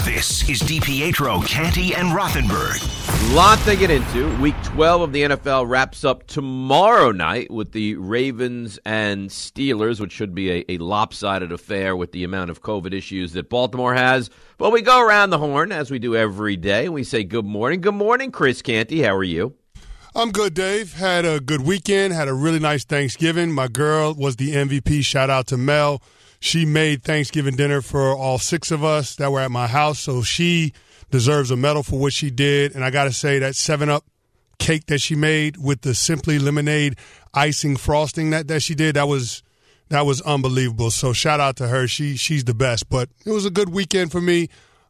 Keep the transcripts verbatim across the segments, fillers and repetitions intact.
This is DiPietro, Canty, and Rothenberg. Lot to get into. Week twelve of the N F L wraps up tomorrow night with the Ravens and Steelers, which should be a, a lopsided affair with the amount of COVID issues that Baltimore has. But we go around the horn, as we do every day, and we say good morning. Good morning, Chris Canty. How are you? I'm good, Dave. Had a good weekend. Had a really nice Thanksgiving. My girl was the M V P. Shout out to Mel. She made Thanksgiving dinner for all six of us that were at my house, so she deserves a medal for what she did. And I got to say, that seven up cake that she made with the Simply Lemonade icing frosting that, that she did, that was that was unbelievable. So shout out to her. She She's the best. But it was a good weekend for me.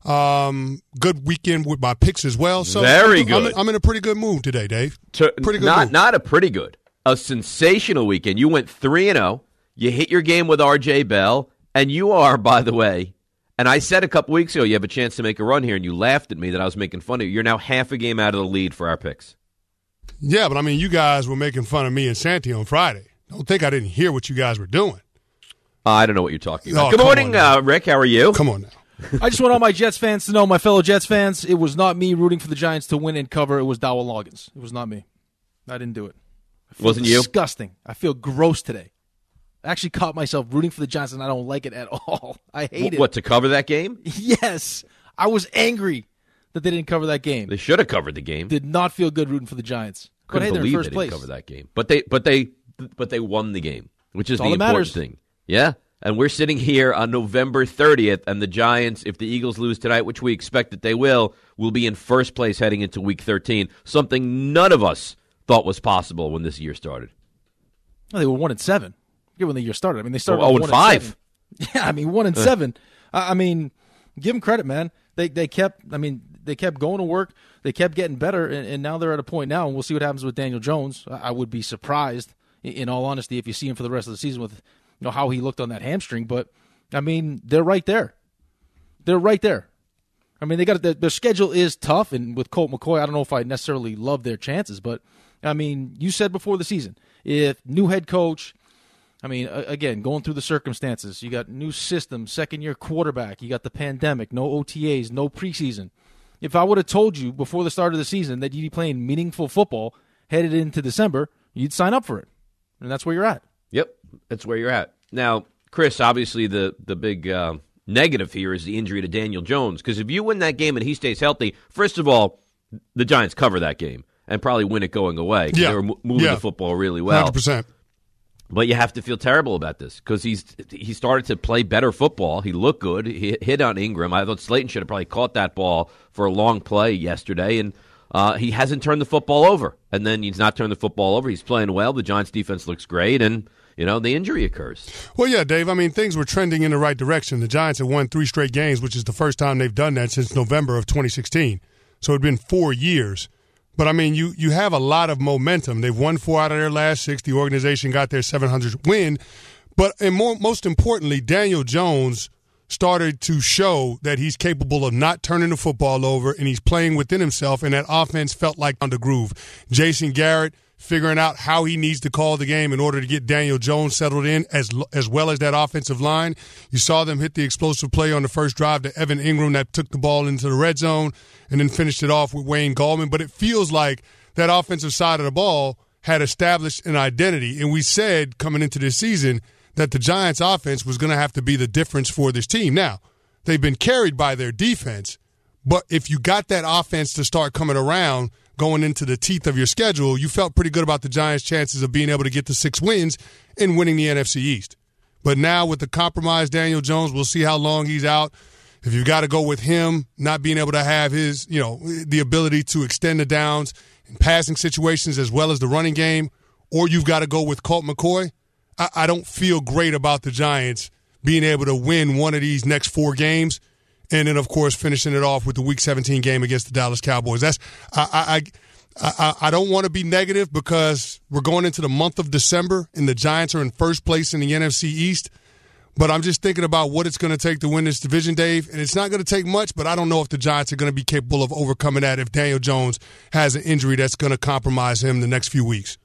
Um, good weekend with my picks as well. So Very I'm, good. I'm, I'm in a pretty good mood today, Dave. To, pretty good not, mood. Not a pretty good. A sensational weekend. You went three and oh. You hit your game with R J Bell, and you are, by the way, and I said a couple weeks ago you have a chance to make a run here, and you laughed at me that I was making fun of you. You're now half a game out of the lead for our picks. Yeah, but I mean, you guys were making fun of me and Santi on Friday. Don't think I didn't hear what you guys were doing. Uh, I don't know what you're talking about. Oh, Good come morning, on now. uh, Rick. How are you? Come on now. I just want all my Jets fans to know, my fellow Jets fans, it was not me rooting for the Giants to win and cover. It was Dowell Loggins. It was not me. I didn't do it. I feel Wasn't you? Disgusting. I feel gross today. I actually caught myself rooting for the Giants, and I don't like it at all. I hate W- it. What, to cover that game? Yes. I was angry that they didn't cover that game. They should have covered the game. Did not feel good rooting for the Giants. Couldn't but hey, they're in believe first they place. didn't cover that game. But they, but they, but they won the game, which is That's the all that important matters. thing. Yeah, and we're sitting here on November thirtieth, and the Giants, if the Eagles lose tonight, which we expect that they will, will be in first place heading into Week thirteen. Something none of us thought was possible when this year started. Well, they were one and seven. Forget when the year started. I mean, they started Oh, with and one five. seven. Yeah, I mean, one and seven. I I mean, give them credit, man. They they kept. I mean, they kept going to work. They kept getting better, and, and now they're at a point now, and we'll see what happens with Daniel Jones. I, I would be surprised, in, in all honesty, if you see him for the rest of the season with, you know, how he looked on that hamstring. But I mean, they're right there. They're right there. I mean, they got their, their schedule is tough, and with Colt McCoy, I don't know if I necessarily love their chances, but I mean, you said before the season, if new head coach. I mean, again, going through the circumstances, you got new system, second-year quarterback, you got the pandemic, no O T As, no preseason. If I would have told you before the start of the season that you'd be playing meaningful football headed into December, you'd sign up for it, and that's where you're at. Yep, that's where you're at. Now, Chris, obviously the, the big uh, negative here is the injury to Daniel Jones, because if you win that game and he stays healthy, first of all, the Giants cover that game and probably win it going away. Yeah. They were mo- moving Yeah. the football really one well. hundred percent. But you have to feel terrible about this because he's he started to play better football. He looked good. He hit on Ingram. I thought Slayton should have probably caught that ball for a long play yesterday, and uh, he hasn't turned the football over. And then he's not turned the football over. He's playing well. The Giants' defense looks great, and you know the injury occurs. Well, yeah, Dave. I mean, things were trending in the right direction. The Giants have won three straight games, which is the first time they've done that since November of twenty sixteen. So it had been four years. But, I mean, you, you have a lot of momentum. They've won four out of their last six. The organization got their seven hundredth win. But and more, most importantly, Daniel Jones started to show that he's capable of not turning the football over, and he's playing within himself, and that offense felt like on the groove. Jason Garrett figuring out how he needs to call the game in order to get Daniel Jones settled in, as as well as that offensive line. You saw them hit the explosive play on the first drive to Evan Ingram that took the ball into the red zone and then finished it off with Wayne Gallman. But it feels like that offensive side of the ball had established an identity. And we said coming into this season that the Giants' offense was going to have to be the difference for this team. Now, they've been carried by their defense, but if you got that offense to start coming around going into the teeth of your schedule, you felt pretty good about the Giants' chances of being able to get to six wins and winning the N F C East. But now with the compromised Daniel Jones, we'll see how long he's out. If you've got to go with him not being able to have his, you know, the ability to extend the downs in passing situations as well as the running game, or you've got to go with Colt McCoy, I, I don't feel great about the Giants being able to win one of these next four games. And then, of course, finishing it off with the Week seventeen game against the Dallas Cowboys. That's I I I, I don't want to be negative because we're going into the month of December and the Giants are in first place in the N F C East. But I'm just thinking about what it's going to take to win this division, Dave. And it's not going to take much, but I don't know if the Giants are going to be capable of overcoming that if Daniel Jones has an injury that's going to compromise him the next few weeks.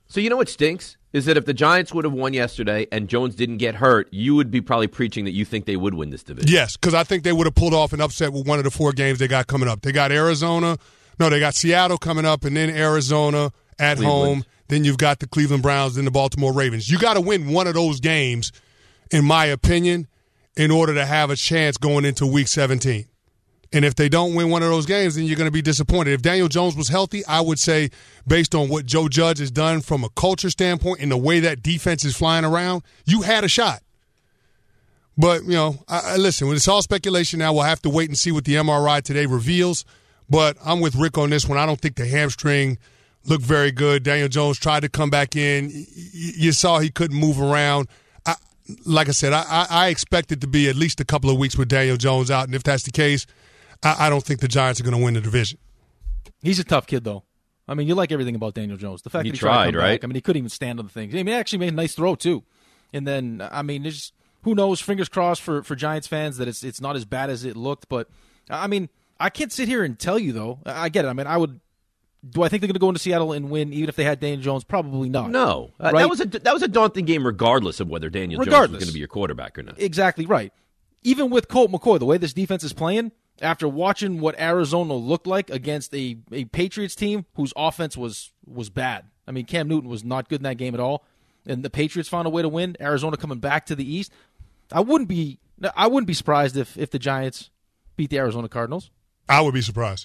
So you know what stinks? Is that if the Giants would have won yesterday and Jones didn't get hurt, you would be probably preaching that you think they would win this division. Yes, because I think they would have pulled off an upset with one of the four games they got coming up. They got Arizona. No, they got Seattle coming up, and then Arizona at Cleveland. home. Then you've got the Cleveland Browns and the Baltimore Ravens. You got to win one of those games, in my opinion, in order to have a chance going into Week seventeen. And if they don't win one of those games, then you're going to be disappointed. If Daniel Jones was healthy, I would say, based on what Joe Judge has done from a culture standpoint and the way that defense is flying around, you had a shot. But, you know, I, I, listen, it's all speculation now. We'll have to wait and see what the M R I today reveals. But I'm with Rick on this one. I don't think the hamstring looked very good. Daniel Jones tried to come back in. You saw he couldn't move around. I, like I said, I, I expect it to be at least a couple of weeks with Daniel Jones out. And if that's the case, I, I don't think the Giants are going to win the division. He's a tough kid, though. I mean, you like everything about Daniel Jones. The fact he that he tried, tried to come right? back. I mean, he couldn't even stand on the things. I mean, he actually made a nice throw, too. And then, I mean, it's just, who knows, fingers crossed for, for Giants fans that it's it's not as bad as it looked. But, I mean, I can't sit here and tell you, though. I get it. I mean, I would – do I think they're going to go into Seattle and win even if they had Daniel Jones? Probably not. No. Uh, right? That was a that was a daunting game regardless of whether Daniel Regardless. Jones was going to be your quarterback or not. Exactly right. Even with Colt McCoy, the way this defense is playing – after watching what Arizona looked like against a, a Patriots team whose offense was was bad. I mean, Cam Newton was not good in that game at all, and the Patriots found a way to win. Arizona coming back to the East. I wouldn't be I wouldn't be surprised if, if the Giants beat the Arizona Cardinals. I would be surprised.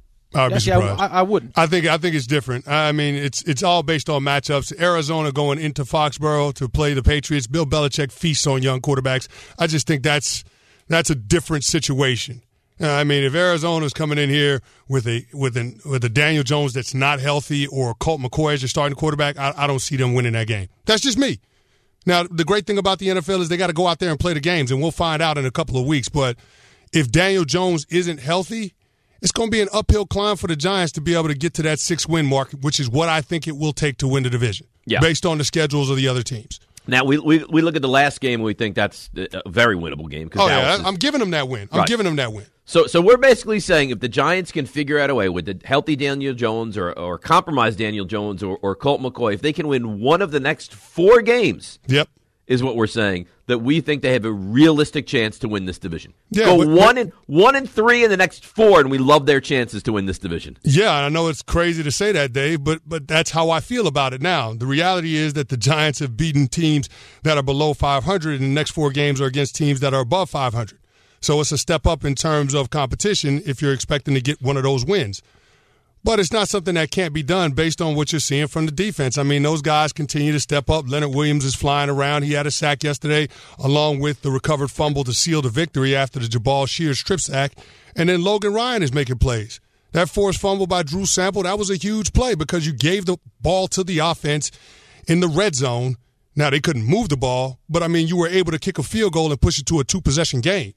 I would Actually, be surprised. I, I wouldn't. I think I think it's different. I mean, it's it's all based on matchups. Arizona going into Foxborough to play the Patriots. Bill Belichick feasts on young quarterbacks. I just think that's that's a different situation. Uh, I mean, if Arizona's coming in here with a with an with a Daniel Jones that's not healthy or Colt McCoy as your starting quarterback, I, I don't see them winning that game. That's just me. Now, the great thing about the N F L is they got to go out there and play the games, and we'll find out in a couple of weeks. But if Daniel Jones isn't healthy, it's going to be an uphill climb for the Giants to be able to get to that six-win mark, which is what I think it will take to win the division, yeah. based on the schedules of the other teams. Now, we, we we look at the last game, and we think that's a very winnable game. Oh, Dallas yeah, is, I'm giving them that win. I'm right. giving them that win. So so we're basically saying if the Giants can figure out a way with the healthy Daniel Jones or, or compromised Daniel Jones or, or Colt McCoy, if they can win one of the next four games, yep, is what we're saying, that we think they have a realistic chance to win this division. Yeah, Go but, one, but, and, one and three in the next four, and we love their chances to win this division. Yeah, I know it's crazy to say that, Dave, but but that's how I feel about it now. The reality is that the Giants have beaten teams that are below five hundred, and the next four games are against teams that are above five hundred. So it's a step up in terms of competition if you're expecting to get one of those wins. But it's not something that can't be done based on what you're seeing from the defense. I mean, those guys continue to step up. Leonard Williams is flying around. He had a sack yesterday along with the recovered fumble to seal the victory after the Jabal Shears strip sack. And then Logan Ryan is making plays. That forced fumble by Drew Sample, that was a huge play because you gave the ball to the offense in the red zone. Now, they couldn't move the ball, but, I mean, you were able to kick a field goal and push it to a two-possession game.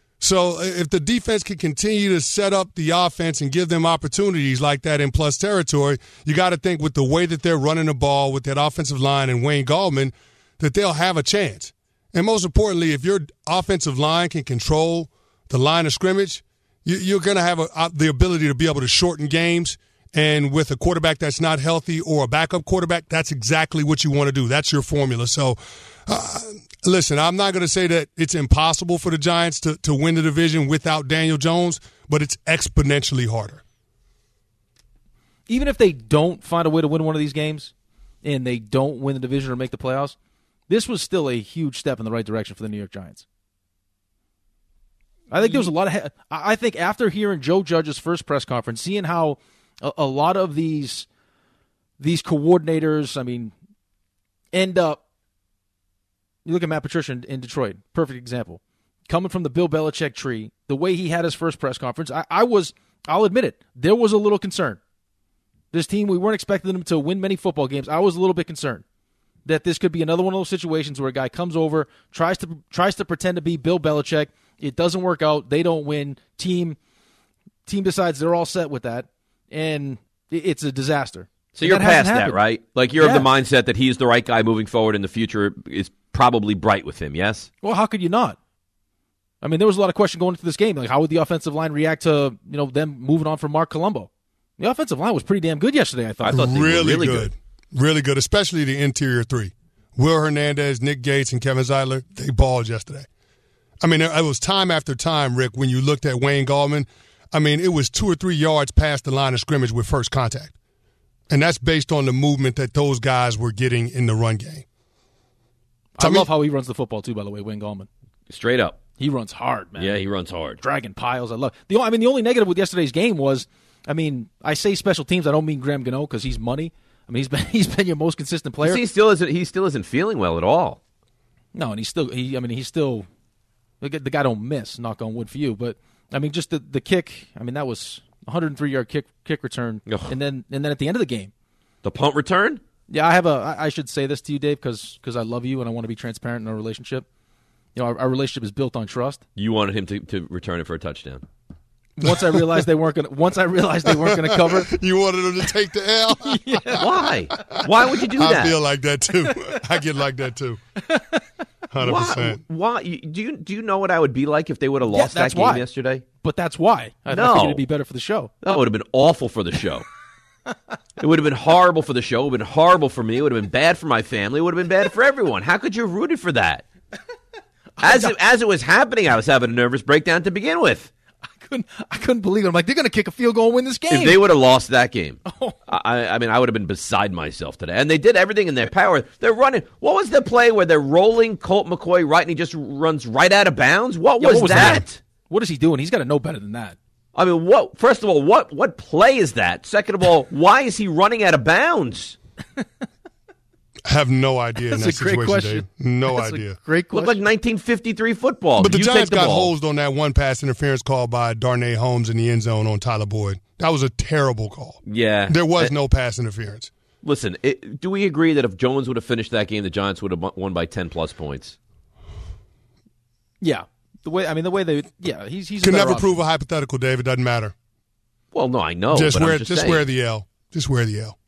So if the defense can continue to set up the offense and give them opportunities like that in plus territory, you got to think with the way that they're running the ball with that offensive line and Wayne Gallman that they'll have a chance. And most importantly, if your offensive line can control the line of scrimmage, you, you're going to have a, the ability to be able to shorten games. And with a quarterback that's not healthy or a backup quarterback, that's exactly what you want to do. That's your formula. So, uh, listen, I'm not going to say that it's impossible for the Giants to, to win the division without Daniel Jones, but it's exponentially harder. Even if they don't find a way to win one of these games and they don't win the division or make the playoffs, this was still a huge step in the right direction for the New York Giants. I think there was a lot of – I think after hearing Joe Judge's first press conference, seeing how – A, a lot of these these coordinators, I mean, end up, you look at Matt Patricia in, in Detroit, perfect example. Coming from the Bill Belichick tree, the way he had his first press conference, I, I was, I'll admit it, there was a little concern. This team, we weren't expecting them to win many football games. I was a little bit concerned that this could be another one of those situations where a guy comes over, tries to tries to pretend to be Bill Belichick. It doesn't work out. They don't win. Team, team decides they're all set with that. And it's a disaster. So you're past that, right? Like you're yeah. of the mindset that he's the right guy moving forward and the future is probably bright with him, yes? Well, how could you not? I mean, there was a lot of question going into this game. Like, how would the offensive line react to, you know, them moving on from Mark Colombo? The offensive line was pretty damn good yesterday, I thought. I thought they really, were really good. good. Really good, especially the interior three. Will Hernandez, Nick Gates, and Kevin Zeitler, they balled yesterday. I mean, it was time after time, Rick, when you looked at Wayne Gallman. I mean, it was two or three yards past the line of scrimmage with first contact. And that's based on the movement that those guys were getting in the run game. I, I mean, love how he runs the football, too, by the way, Wayne Gallman. Straight up. He runs hard, man. Yeah, he runs hard. Dragging piles. I love the. I mean, the only negative with yesterday's game was, I mean, I say special teams. I don't mean Graham Gano because he's money. I mean, he's been he's been your most consistent player. See, he still isn't. He still isn't feeling well at all. No, and he's still. He. I mean, he's still. The guy don't miss. Knock on wood for you, but I mean, just the the kick. I mean, that was a one hundred three yard kick kick return, Ugh. and then and then at the end of the game, the punt return. Yeah, I have a. I should say this to you, Dave, because because I love you and I want to be transparent in our relationship. You know, our, our relationship is built on trust. You wanted him to, to return it for a touchdown. Once I realized they weren't going. Once I realized they weren't going to cover, you wanted him to take the L. Yeah. Why? Why would you do I that? I feel like that too. I get like that too. Hundred percent. Why? Why? Do you do you know what I would be like if they would have lost yeah, that's that game why. yesterday? But that's why. I, no. I figured it'd be better for the show. That would have been awful for the show. It would have been horrible for the show. It would have been horrible for me. It would have been bad for my family. It would have been bad for everyone. How could you have rooted for that? As it, as it was happening, I was having a nervous breakdown to begin with. I couldn't. I couldn't believe it. I'm like, they're going to kick a field goal and win this game. If they would have lost that game, oh. I, I mean, I would have been beside myself today. And they did everything in their power. They're running. What was the play where they're rolling Colt McCoy right and he just runs right out of bounds? What yeah, was, what was that? that? What is he doing? He's got to know better than that. I mean, what? First of all, what what play is that? Second of all, why is he running out of bounds? I have no idea in that That's a great situation, question. Dave. No That's idea. A great question. Looked like nineteen fifty-three football. But the you Giants the got ball. hosed on that one pass interference call by Darnay Holmes in the end zone on Tyler Boyd. That was a terrible call. Yeah. There was uh, no pass interference. Listen, it, do we agree that if Jones would have finished that game, the Giants would have won by ten plus points? Yeah. The way I mean, the way they, yeah, he's he's can never option. prove a hypothetical, Dave. It doesn't matter. Well, no, I know. Just but wear I'm just, just saying. wear the L. Just wear the L.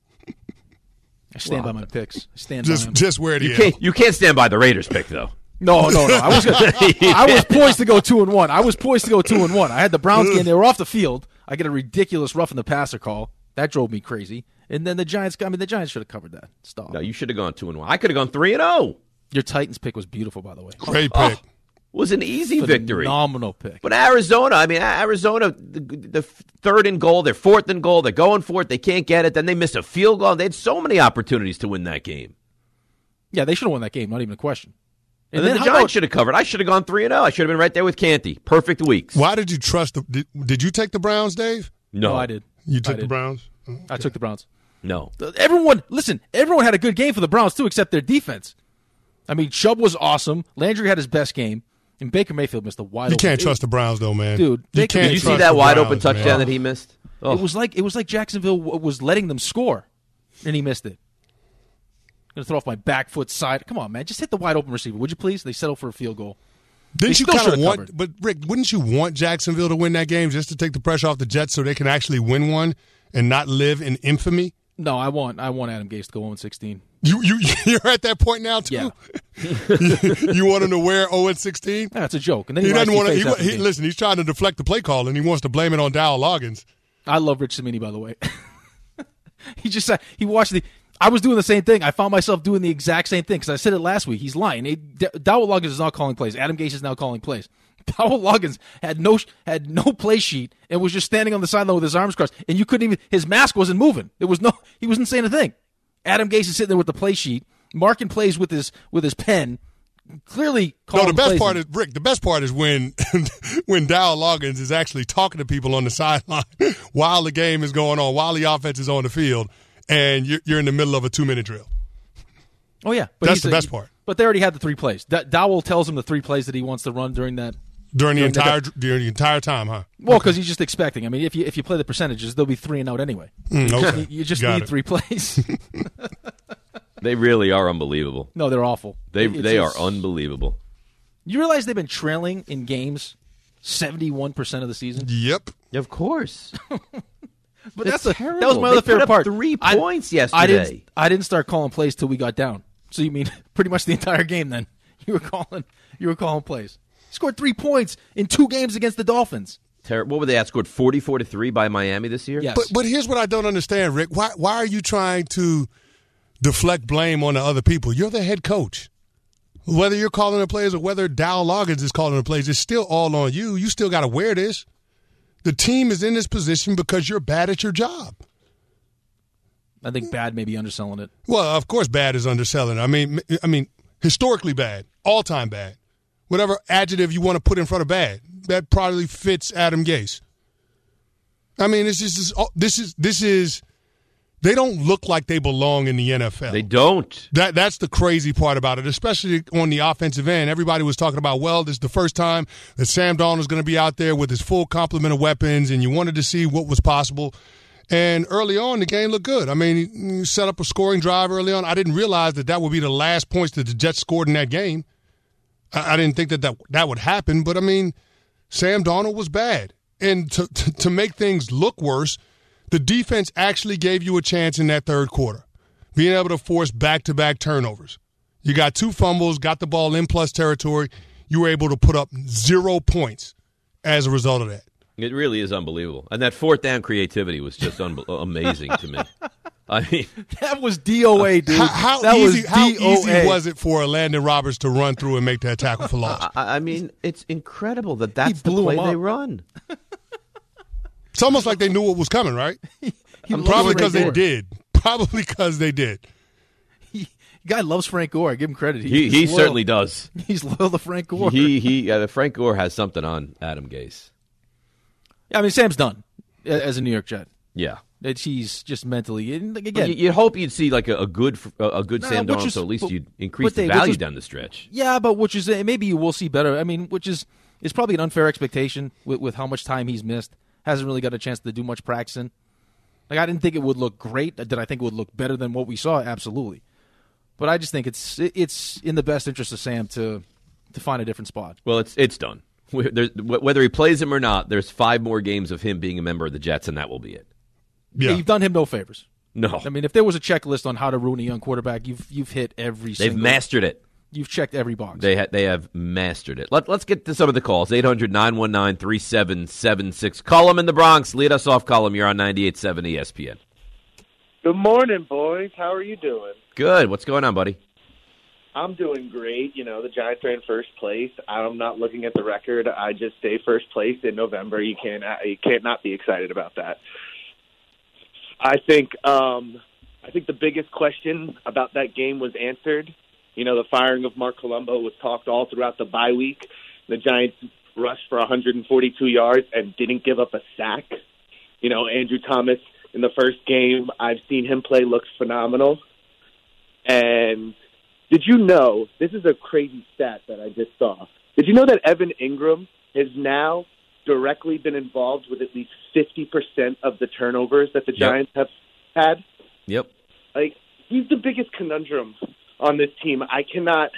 I stand well, by my picks. I stand just by them. just wear the you L. Can't, you can't stand by the Raiders pick though. No, no, no. I was gonna, I was poised to go two and one. I was poised to go two and one. I had the Browns game. They were off the field. I get a ridiculous roughing the passer call. That drove me crazy. And then the Giants. I mean, the Giants should have covered that. Stop. No, you should have gone two and one. I could have gone three and zero. Your Titans pick was beautiful, by the way. Great oh, pick. Oh, was an easy victory. Phenomenal pick. But Arizona, I mean, Arizona, the, the third and goal, they're fourth and goal, they're going for it, they can't get it, then they miss a field goal. They had so many opportunities to win that game. Yeah, they should have won that game, not even a question. And, and then, then the Giants should have covered. I should have gone three and zero. I should have been right there with Canty. Perfect weeks. Why did you trust the? Did, did you take the Browns, Dave? No, no I did. You took did. the Browns. Okay. I took the Browns. No, everyone. Listen, everyone had a good game for the Browns too, except their defense. I mean, Chubb was awesome. Landry had his best game, and Baker Mayfield missed a wide. You open. can't trust the Browns, though, man. Dude, you Baker, can't did you trust see that the wide Browns, open touchdown man. that he missed? Oh. It was like it was like Jacksonville w- was letting them score, and he missed it. Gonna throw off my back foot side. Come on, man, just hit the wide open receiver, would you please? They settled for a field goal. Didn't They you still kind of should've want? covered. But Rick, wouldn't you want Jacksonville to win that game just to take the pressure off the Jets so they can actually win one and not live in infamy? No, I want I want Adam Gase to go oh and sixteen. You you you're at that point now too. Yeah. you, you want him to wear oh and sixteen? That's a joke. And then he, He doesn't want to. He, to. he, listen, he's trying to deflect the play call, and he wants to blame it on Dowell Loggins. I love Rich Cimini, by the way. he just said he watched the. I was doing the same thing. I found myself doing the exact same thing because I said it last week. He's lying. It, D- Dowell Loggins is not calling plays. Adam Gase is now calling plays. Dowell Loggins had no had no play sheet and was just standing on the sideline with his arms crossed, and you couldn't even. His mask wasn't moving. It was no. He wasn't saying a thing. Adam Gase is sitting there with the play sheet, marking plays with his with his pen. Clearly, no. The best plays part in. is Rick. The best part is when when Dowell Loggins is actually talking to people on the sideline while the game is going on, while the offense is on the field, and you're, you're in the middle of a two minute drill. Oh yeah, but that's he's the a, best part. But they already had the three plays. D- Dowell tells him the three plays that he wants to run during that. During the during entire the, during the entire time, huh? Well, because okay. he's just expecting. I mean, if you if you play the percentages, they'll be three and out anyway. Mm, okay. you, you just Got need it. three plays. They really are unbelievable. No, they're awful. They It's they just, are unbelievable. You realize they've been trailing in games seventy-one percent of the season? Yep. Of course. But that's that's a, terrible. that was my They other put favorite up part. Three I, points yesterday. I didn't. I didn't start calling plays till we got down. So you mean pretty much the entire game? Then you were calling. You were calling plays. He scored three points in two games against the Dolphins. Ter- what were they outscored forty-four to three by Miami this year? Yes. But but here's what I don't understand, Rick. Why why are you trying to deflect blame on the other people. You're the head coach. Whether you're calling the plays or whether Dow Loggins is calling the plays, it's still all on you. You still got to wear this. The team is in this position because you're bad at your job. I think bad may be underselling it. Well, of course bad is underselling it. I mean, I mean, historically bad, all-time bad. Whatever adjective you want to put in front of bad, that probably fits Adam Gase. I mean, it's just this is this is they don't look like they belong in the N F L. They don't. That that's the crazy part about it, especially on the offensive end. Everybody was talking about, well, this is the first time that Sam Darnold is going to be out there with his full complement of weapons, and you wanted to see what was possible. And early on, the game looked good. I mean, you set up a scoring drive early on. I didn't realize that that would be the last points that the Jets scored in that game. I, I didn't think that, that that would happen. But, I mean, Sam Darnold was bad. And to, to, to make things look worse, the defense actually gave you a chance in that third quarter, being able to force back-to-back turnovers. You got two fumbles, got the ball in plus territory. You were able to put up zero points as a result of that. It really is unbelievable. And that fourth down creativity was just un- amazing to me. I mean, that was D O A, dude. How, how that easy, was how D O A. easy was it for Landon Roberts to run through and make that tackle for loss? I, I mean, it's incredible that that's the blew play him they up. run. It's almost like they knew what was coming, right? He Probably because they Gore. did. Probably because they did. He, guy loves Frank Gore. I give him credit. He he's he loyal. certainly does. He's loyal to Frank Gore. He he. Uh, Frank Gore has something on Adam Gase. I mean, Sam's done as a New York Jet. Yeah. That he's just mentally and again. You, you'd hope you'd see like a, a good a good Nah, Sam which Darnold, is- so at least but- you'd increase but the they- which value is- down the stretch. Yeah, but which is maybe you will see better. I mean, which is is probably an unfair expectation with, with how much time he's missed. Hasn't really got a chance to do much practicing. Like I didn't think it would look great. Did I think it would look better than what we saw? Absolutely. But I just think it's it's in the best interest of Sam to to find a different spot. Well, it's it's done. We- there's- Whether he plays him or not, there's five more games of him being a member of the Jets, and that will be it. Yeah. You've done him no favors. No, I mean, if there was a checklist on how to ruin a young quarterback, you've you've hit every. they've single, mastered it. You've checked every box. They ha- they have mastered it. Let, let's get to some of the calls. eight hundred nine one nine three seven seven six. Column in the Bronx. Lead us off, Column. You're on ninety-eight point seven E S P N. Good morning, boys. How are you doing? Good. What's going on, buddy? I'm doing great. You know, the Giants are in first place. I'm not looking at the record. I just say first place in November. You can't you can't not be excited about that. I think um, I think the biggest question about that game was answered. You know, the firing of Mark Colombo was talked all throughout the bye week. The Giants rushed for one hundred forty-two yards and didn't give up a sack. You know, Andrew Thomas in the first game, I've seen him play, looks phenomenal. And did you know, this is a crazy stat that I just saw. Did you know that Evan Ingram has now directly been involved with at least fifty percent of the turnovers that the Yep. Giants have had? Yep. Like, he's the biggest conundrum on this team. I cannot.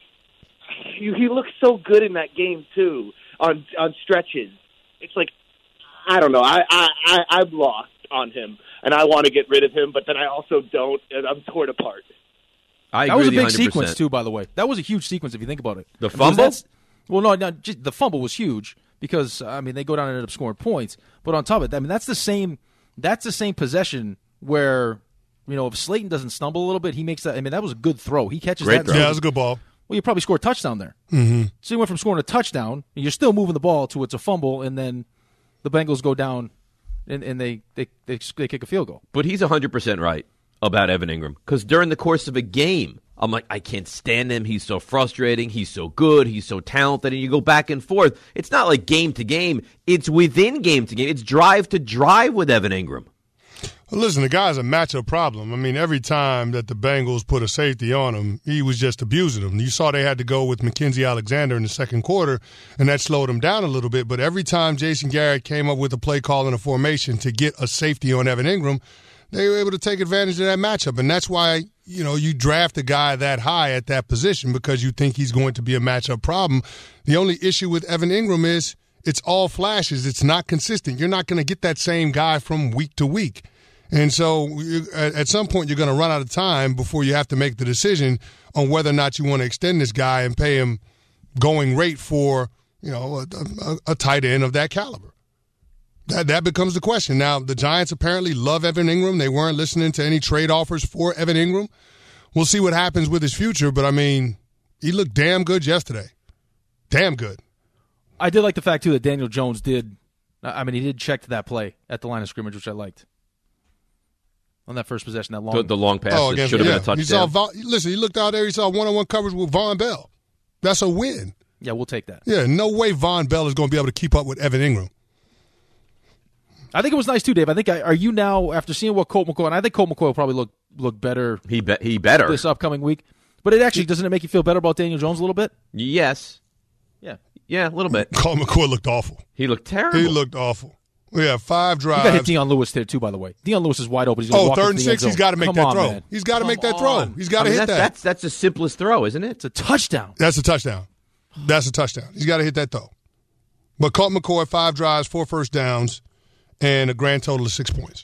He, he looks so good in that game too, on on stretches. It's like, I don't know. I I, I I'm lost on him, and I want to get rid of him, but then I also don't, and I'm torn apart. I that agree was a with you big one hundred percent. sequence too, by the way. That was a huge sequence if you think about it. The Because fumble? that's- Well, no, no, just the fumble was huge because I mean they go down and end up scoring points. But on top of it, I mean that's the same. That's the same possession where you know if Slayton doesn't stumble a little bit, he makes that. I mean that was a good throw. He catches Great that. throw. Yeah, that was a good ball. Well, you probably scored a touchdown there. Mm-hmm. So you went from scoring a touchdown, and you're still moving the ball to it's a fumble, and then the Bengals go down, and, and they, they they they kick a field goal. But he's one hundred percent right about Evan Ingram. Because during the course of a game, I'm like, I can't stand him. He's so frustrating. He's so good. He's so talented. And you go back and forth. It's not like game to game. It's within game to game. It's drive to drive with Evan Ingram. Well, listen, the guy's a matchup problem. I mean, every time that the Bengals put a safety on him, he was just abusing them. You saw they had to go with Mackenzie Alexander in the second quarter, and that slowed him down a little bit. But every time Jason Garrett came up with a play call and a formation to get a safety on Evan Ingram, they were able to take advantage of that matchup. And that's why, you know, you draft a guy that high at that position because you think he's going to be a matchup problem. The only issue with Evan Ingram is it's all flashes. It's not consistent. You're not going to get that same guy from week to week. And so you, at some point, you're going to run out of time before you have to make the decision on whether or not you want to extend this guy and pay him going rate for, you know, a, a, a tight end of that caliber. That that becomes the question. Now, the Giants apparently love Evan Ingram. They weren't listening to any trade offers for Evan Ingram. We'll see what happens with his future, but, I mean, he looked damn good yesterday. Damn good. I did like the fact, too, that Daniel Jones did – I mean, he did check to that play at the line of scrimmage, which I liked. On that first possession, that long the, the long pass oh, that should have yeah. been a touchdown. He saw Von, listen, he looked out there. He saw one-on-one coverage with Von Bell. That's a win. Yeah, we'll take that. Yeah, no way Von Bell is going to be able to keep up with Evan Ingram. I think it was nice, too, Dave. I think, I, are you now, after seeing what Colt McCoy – and I think Colt McCoy will probably look look better He be, he better. this upcoming week. But it actually – doesn't it make you feel better about Daniel Jones a little bit? Yes. Yeah. Yeah, a little bit. Colt McCoy looked awful. He looked terrible. He looked awful. Yeah, five drives. You got to hit Deion Lewis there, too, by the way. Deion Lewis is wide open. He's gonna Oh, walk third into and the end six, he's zone. got to make Come that on, throw. man. He's got to Come make that on. throw. He's got I to mean, hit that, that. That's, that's the simplest throw, isn't it? It's a touchdown. That's a touchdown. That's a touchdown. He's got to hit that throw. But Colt McCoy, five drives, four first downs, and a grand total of six points.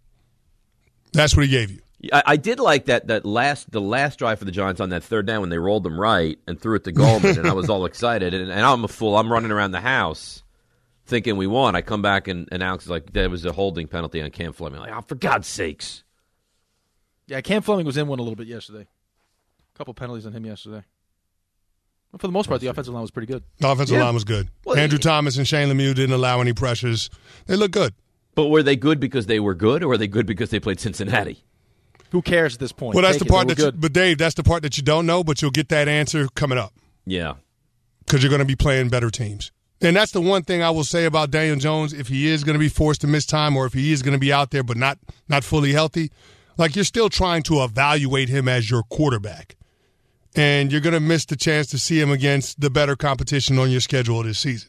That's what he gave you. I, I did like that that last the last drive for the Giants on that third down when they rolled them right and threw it to Goldman, and I was all excited. And, and I'm a fool. I'm running around the house thinking we won. I come back and, and Alex is like, there was a holding penalty on Cam Fleming. I'm like, oh, for God's sakes. Yeah, Cam Fleming was in one a little bit yesterday. A couple penalties on him yesterday. But for the most part, the offensive line was pretty good. The offensive Yeah. line was good. Well, Andrew he- Thomas and Shane Lemieux didn't allow any pressures. They look good. But were they good because they were good, or were they good because they played Cincinnati? Who cares at this point? Well, that's Take the it. part They that. were You, good. but Dave, that's the part that you don't know. But you'll get that answer coming up Yeah. because you're going to be playing better teams. And that's the one thing I will say about Daniel Jones. If he is going to be forced to miss time, or if he is going to be out there but not not fully healthy, like you're still trying to evaluate him as your quarterback, and you're going to miss the chance to see him against the better competition on your schedule this season.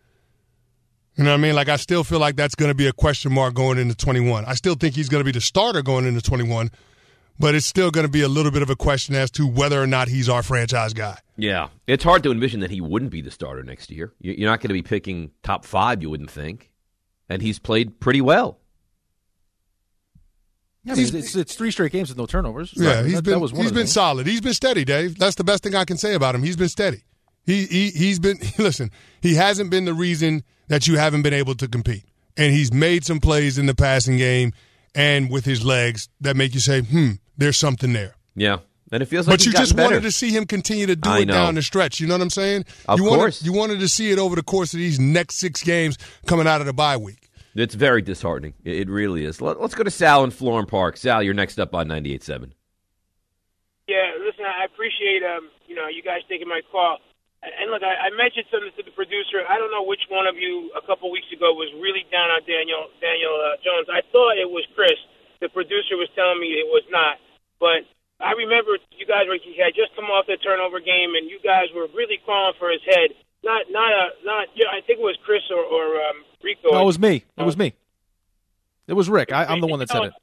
You know what I mean? Like, I still feel like that's going to be a question mark going into twenty-one. I still think he's going to be the starter going into twenty-one, but it's still going to be a little bit of a question as to whether or not he's our franchise guy. Yeah. It's hard to envision that he wouldn't be the starter next year. You- You're not going to be picking top five, you wouldn't think. And he's played pretty well. Yeah, I mean, it's, it's three straight games with no turnovers. Yeah, Right. he's that, been that was one he's of the been things. solid. He's been steady, Dave. That's the best thing I can say about him. He's been steady. He he he's been listen. He hasn't been the reason that you haven't been able to compete, and he's made some plays in the passing game and with his legs that make you say, "Hmm, there's something there." Yeah. And it feels like But he's you gotten just better. wanted to see him continue to do I it know. down the stretch. You know what I'm saying? Of you course. Wanted, you wanted to see it over the course of these next six games coming out of the bye week. It's very disheartening. It it really is. Let- Let's go to Sal in Florham Park. Sal, you're next up on ninety-eight point seven. Yeah, listen, I appreciate um, you know, you guys taking my call. And look, I, I mentioned something to the producer. I don't know which one of you a couple weeks ago was really down on Daniel Daniel uh, Jones. I thought it was Chris. The producer was telling me it was not. But I remember you guys were he had just come off the turnover game, and you guys were really calling for his head. Not not a not. You know, I think it was Chris or, or um, Rico. No, it was me. It was me. It was Rick. I, I'm the one that said it.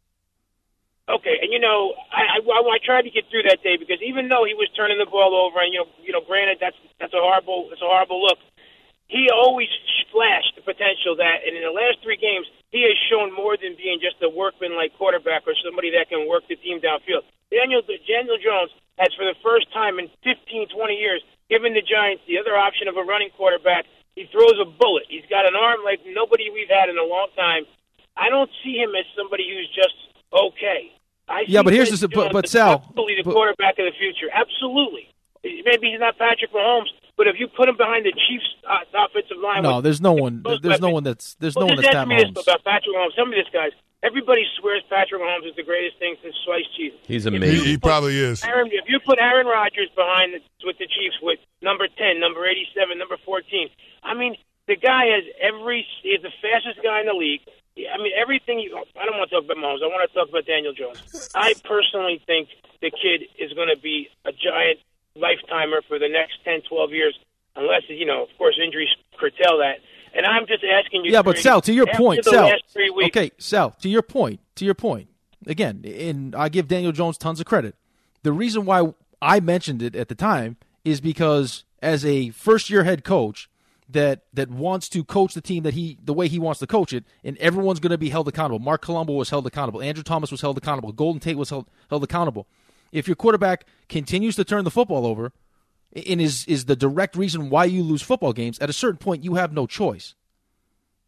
Okay, and you know, I, I I tried to get through that day because even though he was turning the ball over, and you know, you know, granted that's that's a horrible that's a horrible look, he always flashed the potential that, and in the last three games, he has shown more than being just a workman-like quarterback or somebody that can work the team downfield. Daniel Daniel Jones has, for the first time in fifteen, twenty years, given the Giants the other option of a running quarterback. He throws a bullet. He's got an arm like nobody we've had in a long time. I don't see him as somebody who's just okay. I Yeah, see but here's Daniel the- but- Jones but as Sal, absolutely the but- quarterback of the future. Absolutely. Maybe he's not Patrick Mahomes, but if you put him behind the Chiefs' uh, offensive line, No, with there's no one. those There's no weapons- one that's. There's well, no one just that's answer Pat me this Mahomes. about Patrick Mahomes. Some of this guys, everybody swears Patrick Mahomes is the greatest thing since sliced cheese. He's If amazing. you He, he put probably is. Aaron, if you put Aaron Rodgers behind the, with the Chiefs with number ten, number eighty-seven, number fourteen, I mean, the guy has every. He's the fastest guy in the league. I mean, everything. You, I don't want to talk about Mahomes. I want to talk about Daniel Jones. I personally think the kid is going to be a giant lifetimer for the next ten, twelve years, unless, you know, of course, injuries curtail that. And I'm just asking you. Yeah, but Greg, Sal, to your after point, the Sal. last three weeks, Okay, Sal, to your point, to your point. Again, and I give Daniel Jones tons of credit. The reason why I mentioned it at the time is because as a first-year head coach that that wants to coach the team that he the way he wants to coach it, and everyone's going to be held accountable. Mark Colombo was held accountable. Andrew Thomas was held accountable. Golden Tate was held, held accountable. If your quarterback continues to turn the football over and is is the direct reason why you lose football games, at a certain point you have no choice.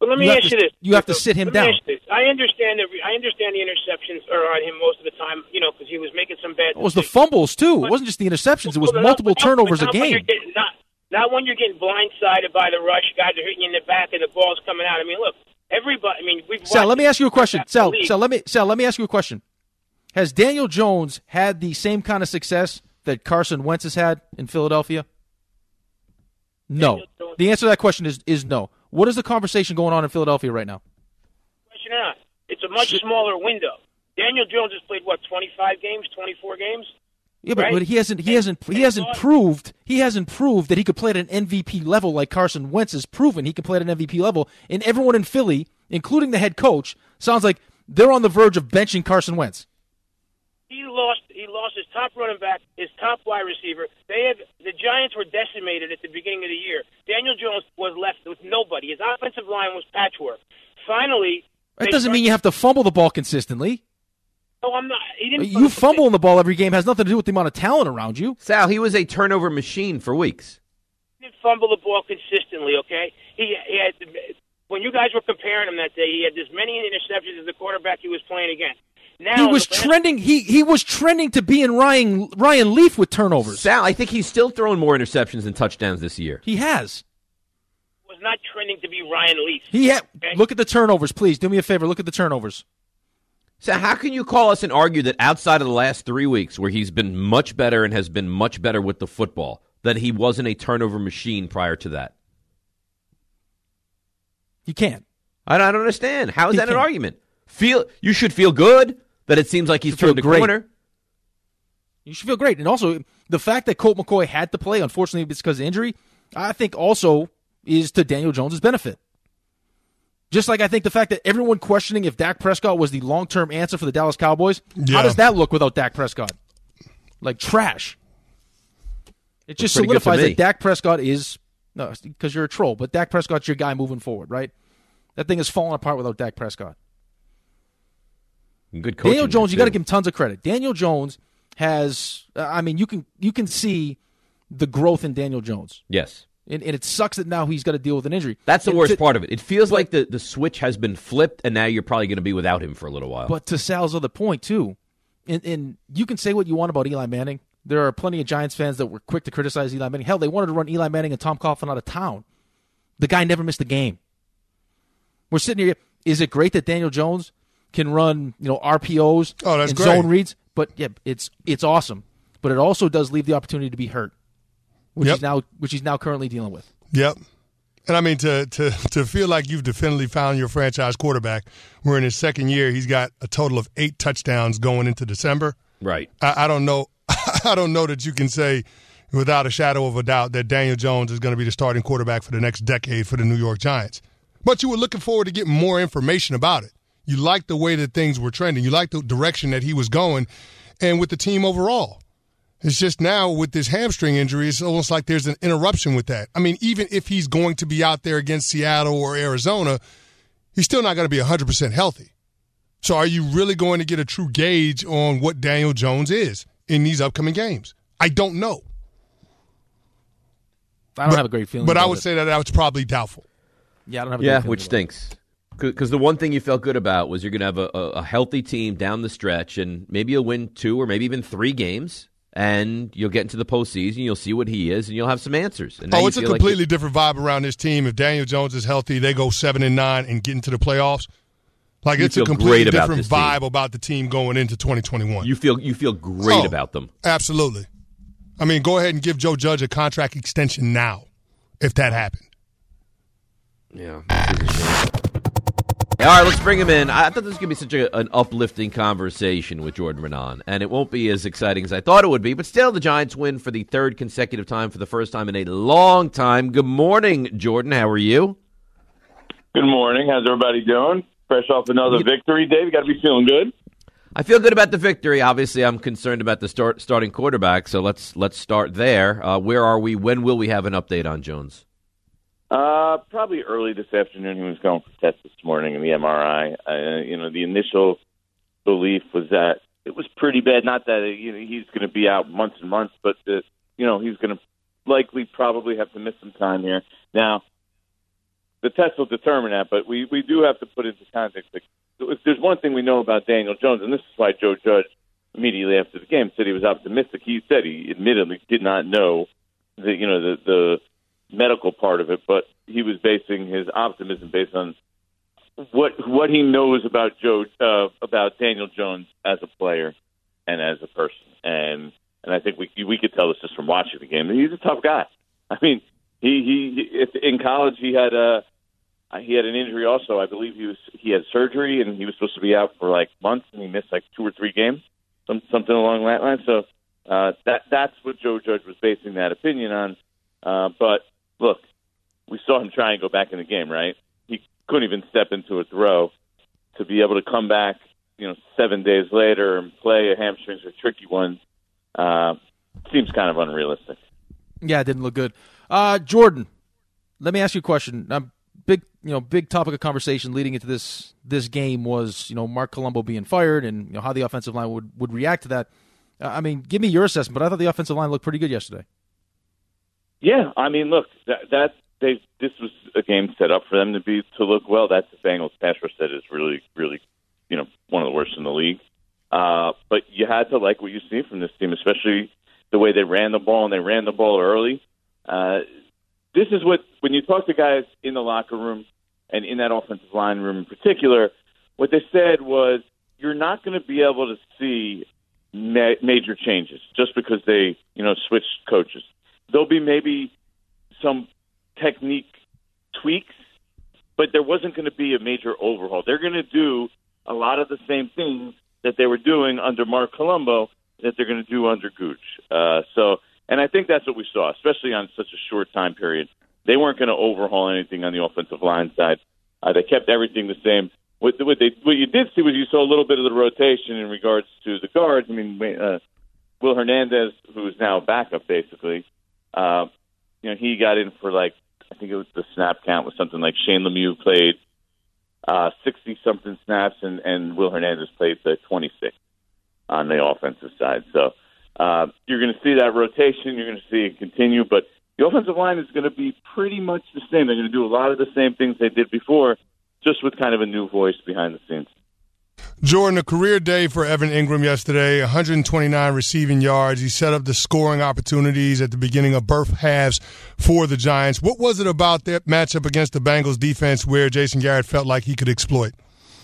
But let me you ask to, you this: you have to sit him let me down. ask you this. I understand that. I understand the interceptions are on him most of the time. You know, because he was making some bad. It was the decisions. fumbles too. But, it wasn't just the interceptions. It was well, multiple not, turnovers not a game. Getting, not, not when you're getting blindsided by the rush. Guys are hitting you in the back, and the ball's coming out. I mean, look, everybody. I mean, we've. Sal, let me ask you a question. Sal, league. Sal, let me Sal, let me ask you a question. Has Daniel Jones had the same kind of success that Carson Wentz has had in Philadelphia? No. The answer to that question is is no. What is the conversation going on in Philadelphia right now? Question not. It's a much smaller window. Daniel Jones has played what, twenty-five games, twenty-four games? Yeah, but, right? but he hasn't he hasn't he hasn't proved he hasn't proved that he could play at an M V P level like Carson Wentz has proven he can play at an M V P level. And everyone in Philly, including the head coach, sounds like they're on the verge of benching Carson Wentz. He lost. He lost his top running back, his top wide receiver. They had the Giants were decimated at the beginning of the year. Daniel Jones was left with nobody. His offensive line was patchwork. Finally, that doesn't mean you have to fumble the ball consistently. No, I'm not. He didn't. You fumbling the ball every game has nothing to do with the amount of talent around you. Sal, he was a turnover machine for weeks. He didn't fumble the ball consistently. Okay, he, he had. When you guys were comparing him that day, he had as many interceptions as the quarterback he was playing against. Now, he was trending. He he was trending to be in Ryan Ryan Leaf with turnovers. Sal, I think he's still throwing more interceptions than touchdowns this year. He has. Was not trending to be Ryan Leaf. He ha- okay? Look at the turnovers, please. Do me a favor. Look at the turnovers. So how can you call us and argue that outside of the last three weeks, where he's been much better and has been much better with the football, that he wasn't a turnover machine prior to that? You can't. I don't understand. How is He that an can't. argument? Feel you should feel good that it seems like he's turned the great. corner. You should feel great. And also, the fact that Colt McCoy had to play, unfortunately, it's because of injury, I think also is to Daniel Jones' benefit. Just like I think the fact that everyone questioning if Dak Prescott was the long-term answer for the Dallas Cowboys, Yeah. how does that look without Dak Prescott? Like trash. It just pretty good to solidifies me. that Dak Prescott is, no, because you're a troll, but Dak Prescott's your guy moving forward, right? That thing is falling apart without Dak Prescott. Good coaching. Daniel Jones, you got to too. give him tons of credit. Daniel Jones has, uh, I mean, you can you can see the growth in Daniel Jones. Yes. And, and it sucks that now he's got to deal with an injury. That's the And worst to- part of it. It feels like the, the switch has been flipped, and now you're probably going to be without him for a little while. But to Sal's other point, too, and, and you can say what you want about Eli Manning. There are plenty of Giants fans that were quick to criticize Eli Manning. Hell, they wanted to run Eli Manning and Tom Coughlin out of town. The guy never missed a game. We're sitting here. Is it great that Daniel Jones can run, you know, R P Os Oh, that's and great. zone reads? But yeah, it's it's awesome. But it also does leave the opportunity to be hurt, which Yep. he's now which he's now currently dealing with. Yep. And I mean, to, to, to feel like you've definitively found your franchise quarterback, we're in his second year. He's got a total of eight touchdowns going into December. right. I, I don't know. I don't know that you can say without a shadow of a doubt that Daniel Jones is going to be the starting quarterback for the next decade for the New York Giants. But you were looking forward to getting more information about it. You liked the way that things were trending. You liked the direction that he was going and with the team overall. It's just now with this hamstring injury, it's almost like there's an interruption with that. I mean, even if he's going to be out there against Seattle or Arizona, he's still not going to be one hundred percent healthy. So are you really going to get a true gauge on what Daniel Jones is in these upcoming games? I don't know. I don't But- have a great feeling. But I about would it. say that that's probably doubtful. yeah, I don't have. A Yeah, great feeling which about it. stinks. Because the one thing you felt good about was you're going to have a, a, a healthy team down the stretch, and maybe you'll win two or maybe even three games, and you'll get into the postseason, you'll see what he is, and you'll have some answers. And now Oh, you it's a feel like completely you- different vibe around this team. If Daniel Jones is healthy, they go seven and nine and get into the playoffs. Like You it's a feel completely great about different this team. vibe about the team going into twenty twenty-one. you feel you feel great Oh, about them. Absolutely. I mean, go ahead and give Joe Judge a contract extension now, if that happened. Yeah. All right, let's bring him in. I thought this was going to be such a, an uplifting conversation with Jordan Renan, and it won't be as exciting as I thought it would be, but still the Giants win for the third consecutive time for the first time in a long time. Good morning, Jordan. How are you? Good morning. How's everybody doing? Fresh off another You- victory, Dave. You got to be feeling good. I feel good about the victory. Obviously, I'm concerned about the start, starting quarterback, so let's let's start there. Uh, where are we? When will we have an update on Jones? Uh, probably early this afternoon. He was going for tests this morning in the M R I. Uh, you know, the initial belief was that it was pretty bad. Not that you know, he's going to be out months and months, but that you know he's going to likely probably have to miss some time here. Now, the test will determine that, but we, we do have to put into context. Like, if there's one thing we know about Daniel Jones, and this is why Joe Judge immediately after the game said he was optimistic. He said he admittedly did not know the you know the the medical part of it, but he was basing his optimism based on what what he knows about Joe uh, about Daniel Jones as a player and as a person, and and I think we we could tell this just from watching the game. He's a tough guy. I mean, he he in college he had a he had an injury also. I believe he was he had surgery and he was supposed to be out for like months, and he missed like two or three games, some, something along that line. So uh, that that's what Joe Judge was basing that opinion on. Uh, but look, we saw him try and go back in the game, right? He couldn't even step into a throw. To be able to come back, you know, seven days later and play a hamstrings or tricky one uh, seems kind of unrealistic. Yeah, it didn't look good. Uh, Jordan, let me ask you a question. Um, big, you know, big topic of conversation leading into this this game was, you know, Mark Colombo being fired and, you know, how the offensive line would, would react to that. Uh, I mean, give me your assessment, but I thought the offensive line looked pretty good yesterday. Yeah, I mean, look, that, that they this was a game set up for them to be to look well. That's the Bengals pass rush that is really, really, you know, one of the worst in the league. Uh, but you had to like what you see from this team, especially the way they ran the ball, and they ran the ball early. Uh, this is what, when you talk to guys in the locker room and in that offensive line room in particular, what they said was you're not going to be able to see ma- major changes just because they, you know, switched coaches. There'll be maybe some technique tweaks, but there wasn't going to be a major overhaul. They're going to do a lot of the same things that they were doing under Mark Colombo that they're going to do under Gooch. Uh, so, and I think that's what we saw, especially on such a short time period. They weren't going to overhaul anything on the offensive line side. Uh, they kept everything the same. What, what, they, what you did see was you saw a little bit of the rotation in regards to the guards. I mean, uh, Will Hernandez, who is now a backup basically, uh, you know, he got in for like, I think it was the snap count was something like Shane Lemieux played uh, sixty-something snaps, and, and Will Hernandez played the twenty-six on the offensive side. So uh, you're going to see that rotation. You're going to see it continue. But the offensive line is going to be pretty much the same. They're going to do a lot of the same things they did before, just with kind of a new voice behind the scenes. Jordan, a career day for Evan Ingram yesterday, one hundred twenty-nine receiving yards. He set up the scoring opportunities at the beginning of both halves for the Giants. What was it about that matchup against the Bengals defense where Jason Garrett felt like he could exploit?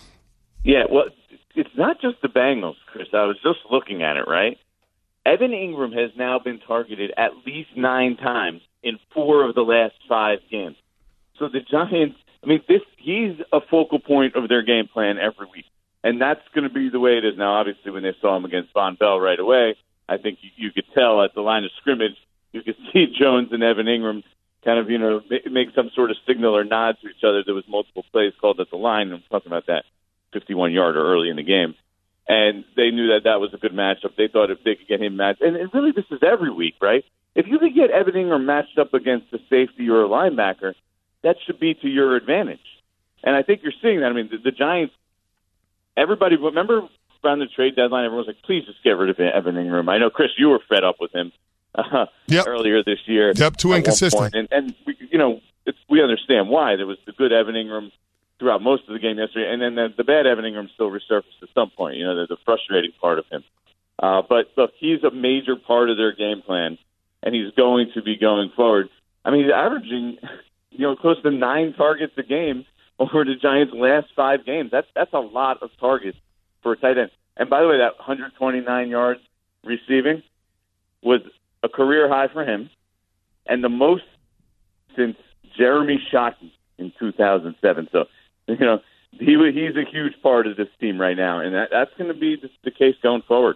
Yeah, well, it's not just the Bengals, Chris. I was just looking at it, right? Evan Ingram has now been targeted at least nine times in four of the last five games. So the Giants, I mean, this he's a focal point of their game plan every week. And that's going to be the way it is now. Obviously, when they saw him against Von Bell right away, I think you, you could tell at the line of scrimmage, you could see Jones and Evan Ingram kind of, you know, make some sort of signal or nod to each other. There was multiple plays called at the line. I'm talking about that fifty-one-yarder early in the game. And they knew that that was a good matchup. They thought if they could get him matched. And, and really, this is every week, right? If you could get Evan Ingram matched up against a safety or a linebacker, that should be to your advantage. And I think you're seeing that. I mean, the, the Giants, everybody, remember around the trade deadline, everyone was like, please just get rid of Evan Ingram. I know, Chris, you were fed up with him uh, yep. earlier this year. Yep, too inconsistent. And, and we, you know, it's, we understand why. There was the good Evan Ingram throughout most of the game yesterday, and then the, the bad Evan Ingram still resurfaced at some point, you know, the, the frustrating part of him. Uh, but, look, he's a major part of their game plan, and he's going to be going forward. I mean, he's averaging, you know, close to nine targets a game over the Giants' last five games. That's that's a lot of targets for a tight end. And by the way, that one hundred twenty-nine yards receiving was a career high for him, and the most since Jeremy Shockey in two thousand seven. So, you know, he he's a huge part of this team right now, and that, that's going to be the, the case going forward.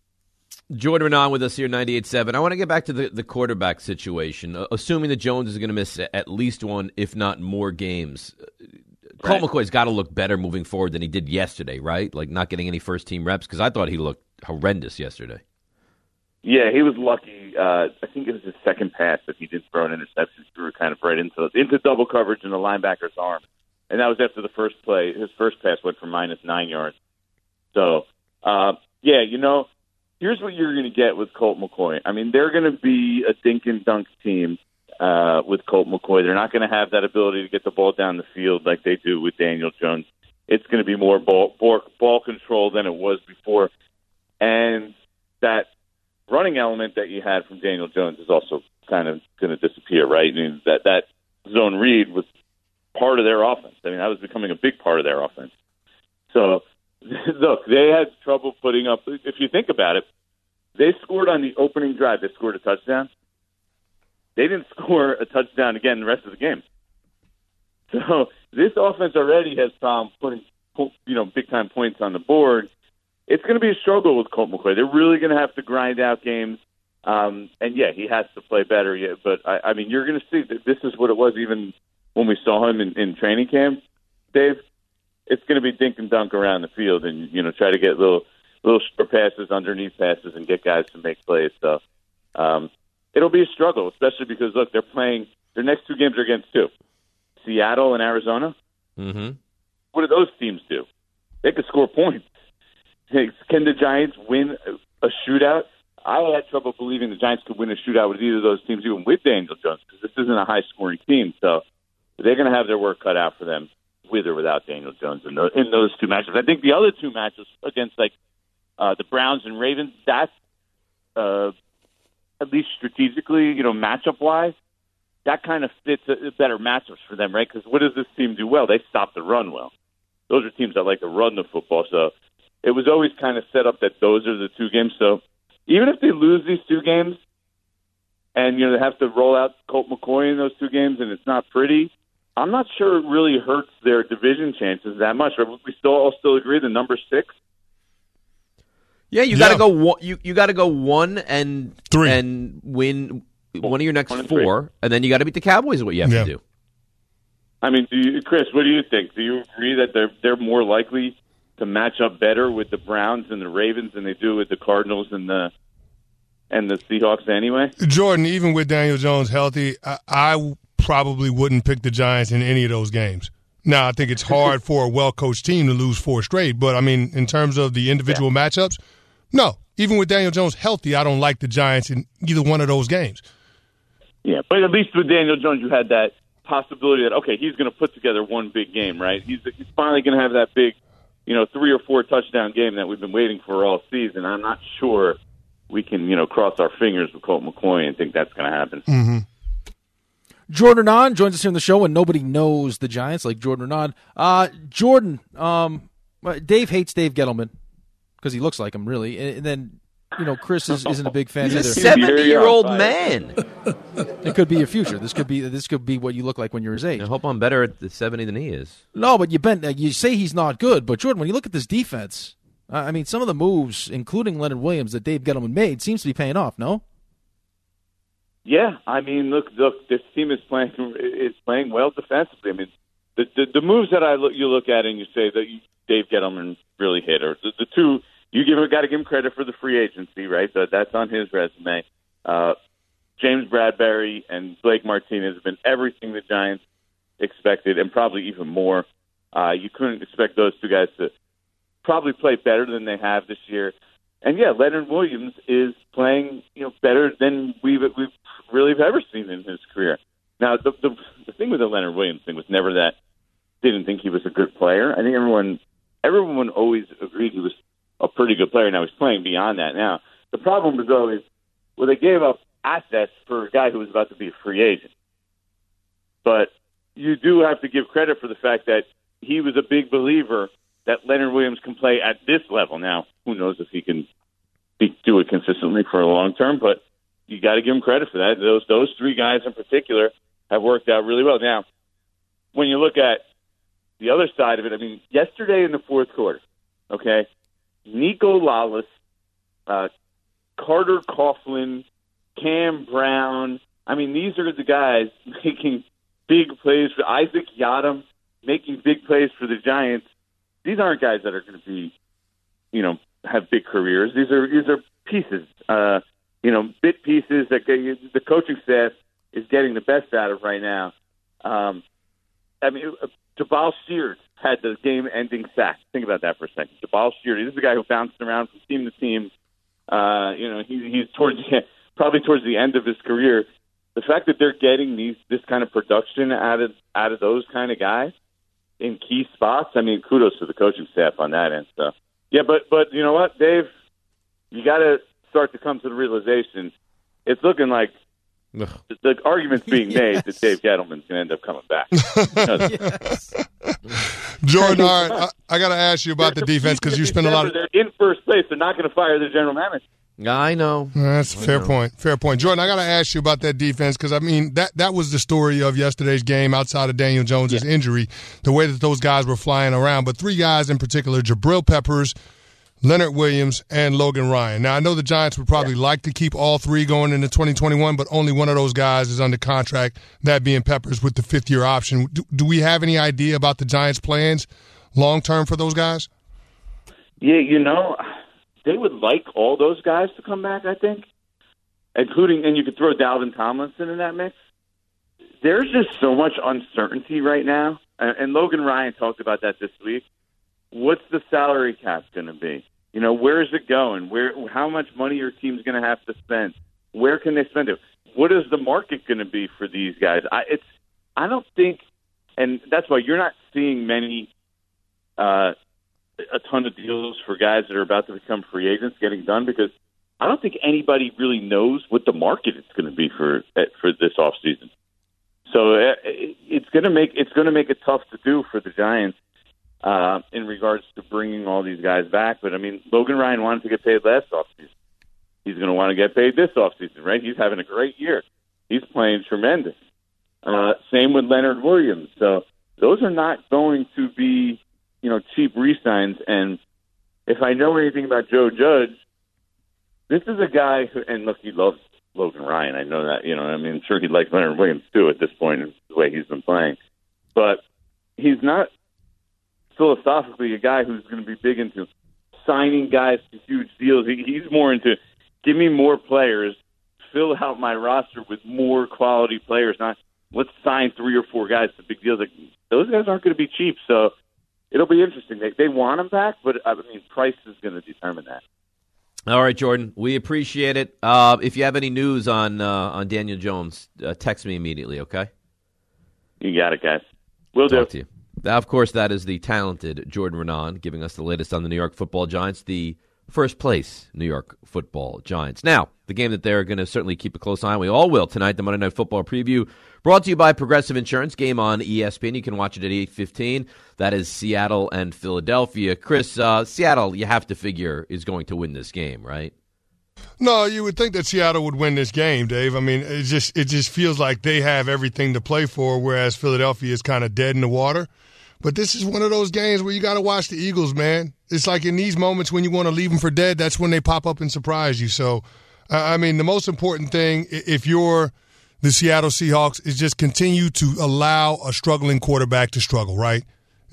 Jordan Renan with us here, ninety-eight point seven. I want to get back to the, the quarterback situation. Uh, assuming that Jones is going to miss at least one, if not more games, right. Colt McCoy's got to look better moving forward than he did yesterday, right? Like not getting any first-team reps, because I thought he looked horrendous yesterday. Yeah, he was lucky. Uh, I think it was his second pass that he did throw an interception. He threw kind of right into into double coverage in the linebacker's arm. And that was after the first play. His first pass went for minus nine yards. So, uh, yeah, you know, here's what you're going to get with Colt McCoy. I mean, they're going to be a dink and dunk team. uh, with Colt McCoy. They're not going to have that ability to get the ball down the field like they do with Daniel Jones. It's going to be more ball, ball, ball control than it was before. And that running element that you had from Daniel Jones is also kind of going to disappear, right? I mean, that, that zone read was part of their offense. I mean, that was becoming a big part of their offense. So, look, they had trouble putting up, if you think about it, they scored on the opening drive. They scored a touchdown. They didn't score a touchdown again the rest of the game. So this offense already has problems putting, you know, big-time points on the board. It's going to be a struggle with Colt McCoy. They're really going to have to grind out games. Um, and, yeah, he has to play better. Yeah, but, I, I mean, you're going to see that this is what it was even when we saw him in, in training camp, Dave. It's going to be dink and dunk around the field and, you know, try to get little little short passes, underneath passes, and get guys to make plays. So um, it'll be a struggle, especially because, look, they're playing – their next two games are against two. Seattle and Arizona. Mm-hmm. What do those teams do? They could score points. Can the Giants win a shootout? I had trouble believing the Giants could win a shootout with either of those teams, even with Daniel Jones, because this isn't a high-scoring team. So they're going to have their work cut out for them, with or without Daniel Jones in those, in those two matchups. I think the other two matchups against, like, uh, the Browns and Ravens, that's uh, at least strategically, you know, matchup-wise, that kind of fits a, better matchups for them, right? Because what does this team do well? They stop the run well. Those are teams that like to run the football. So it was always kind of set up that those are the two games. So even if they lose these two games and, you know, they have to roll out Colt McCoy in those two games and it's not pretty, I'm not sure it really hurts their division chances that much. We still all still agree the number six. Yeah, you Yeah. got to go. One, you you got to go one and Three. and win one of your next One and four, three. and then you got to beat the Cowboys. Is what you have Yeah. to do. I mean, do you, Chris, what do you think? Do you agree that they're they're more likely to match up better with the Browns and the Ravens than they do with the Cardinals and the and the Seahawks anyway? Jordan, even with Daniel Jones healthy, I, I probably wouldn't pick the Giants in any of those games. Now, I think it's hard for a well-coached team to lose four straight, but, I mean, in terms of the individual yeah. matchups, no. Even with Daniel Jones healthy, I don't like the Giants in either one of those games. Yeah, but at least with Daniel Jones, you had that possibility that, okay, he's going to put together one big game, right? He's, he's finally going to have that big, you know, three or four touchdown game that we've been waiting for all season. I'm not sure we can, you know, cross our fingers with Colt McCoy and think that's going to happen. Mm-hmm. Jordan Renaud joins us here on the show, and nobody knows the Giants like Jordan Renaud. Uh, Jordan, um, Dave hates Dave Gettleman because he looks like him, really. And then, you know, Chris is, isn't a big fan He's either. a seventy-year-old man. It could be your future. This could be this could be what you look like when you're his age. I hope I'm better at the seventy than he is. No, but you been you say he's not good, but Jordan, when you look at this defense, I mean, some of the moves, including Leonard Williams, that Dave Gettleman made, seems to be paying off. No. Yeah, I mean, look, look, this team is playing is playing well defensively. I mean, the the, the moves that I look, you look at and you say that you, Dave Gettleman really hit, or the, the two you give got to give him credit for the free agency, right? That that's on his resume. Uh, James Bradbury and Blake Martinez have been everything the Giants expected, and probably even more. Uh, you couldn't expect those two guys to probably play better than they have this year. And yeah, Leonard Williams is playing, you know, better than we've we've really ever seen in his career. Now, the, the the thing with the Leonard Williams thing was never that didn't think he was a good player. I think everyone everyone always agreed he was a pretty good player. Now he's playing beyond that. Now the problem was always, well, they gave up assets for a guy who was about to be a free agent. But you do have to give credit for the fact that he was a big believer that Leonard Williams can play at this level. Now, who knows if he can be, do it consistently for a long term, but you got to give him credit for that. Those those three guys in particular have worked out really well. Now, when you look at the other side of it, I mean, yesterday in the fourth quarter, okay, Nico Lawless, uh, Carter Coughlin, Cam Brown, I mean, these are the guys making big plays for Isaac Yiadom, making big plays for the Giants. These aren't guys that are going to be, you know, have big careers. These are these are pieces, uh, you know, bit pieces that the coaching staff is getting the best out of right now. Um, I mean, Jabal Sheard had the game-ending sack. Think about that for a second. Jabal Sheard, this is a guy who bounced around from team to team. Uh, you know, he, he's towards probably towards the end of his career. the fact that they're getting these this kind of production out of out of those kind of guys in key spots, I mean, kudos to the coaching staff on that end stuff. Yeah, but but you know what, Dave, you got to start to come to the realization. It's looking like the, the argument's being made yes. that Dave Gettleman's going to end up coming back. yes. Jordan, all right, I, I got to ask you about the defense because you spend a lot of. They're in first place. They're not going to fire the general manager. I know. That's a fair know. point. Fair point. Jordan, I got to ask you about that defense because, I mean, that, that was the story of yesterday's game outside of Daniel Jones' yeah. injury, the way that those guys were flying around. But three guys in particular, Jabril Peppers, Leonard Williams, and Logan Ryan. Now, I know the Giants would probably yeah. like to keep all three going into twenty twenty-one, but only one of those guys is under contract, that being Peppers with the fifth-year option. Do, do we have any idea about the Giants' plans long-term for those guys? Yeah, you know, they would like all those guys to come back, I think, including, and you could throw Dalvin Tomlinson in that mix. There's just so much uncertainty right now, and, and Logan Ryan talked about that this week. What's the salary cap going to be? You know, where is it going? Where, how much money your team's going to have to spend? Where can they spend it? What is the market going to be for these guys? I, it's, I don't think, and that's why you're not seeing many, uh, a ton of deals for guys that are about to become free agents getting done because I don't think anybody really knows what the market is going to be for for this offseason. So it's going to make it's going to make it tough to do for the Giants uh, in regards to bringing all these guys back. But I mean, Logan Ryan wanted to get paid last offseason. He's going to want to get paid this offseason, right? He's having a great year. He's playing tremendous. Uh, same with Leonard Williams. So those are not going to be, you know, cheap re-signs. And if I know anything about Joe Judge, this is a guy who, and look, he loves Logan Ryan. I know that, you know, I mean, sure he likes Leonard Williams too at this point in the way he's been playing. But he's not philosophically a guy who's going to be big into signing guys to huge deals. He, he's more into give me more players, fill out my roster with more quality players, not let's sign three or four guys to big deals. Like, those guys aren't going to be cheap, so it'll be interesting. They, they want him back, but I mean, price is going to determine that. All right, Jordan, we appreciate it. Uh, if you have any news on uh, on Daniel Jones, uh, text me immediately, okay? You got it, guys. Will do. Talk to you. Now, of course, that is the talented Jordan Renan giving us the latest on the New York Football Giants, the first place New York Football Giants. Now, the game that they're going to certainly keep a close eye on, we all will tonight, the Monday Night Football preview, brought to you by Progressive Insurance, game on E S P N. You can watch it at eight fifteen. That is Seattle and Philadelphia. Chris, uh, Seattle, you have to figure, is going to win this game, right? No, you would think that Seattle would win this game, Dave. I mean, it just it just feels like they have everything to play for, whereas Philadelphia is kind of dead in the water. But this is one of those games where you got to watch the Eagles, man. It's like in these moments when you want to leave them for dead, that's when they pop up and surprise you. So, uh, I mean, the most important thing, if you're the Seattle Seahawks, is just continue to allow a struggling quarterback to struggle, right?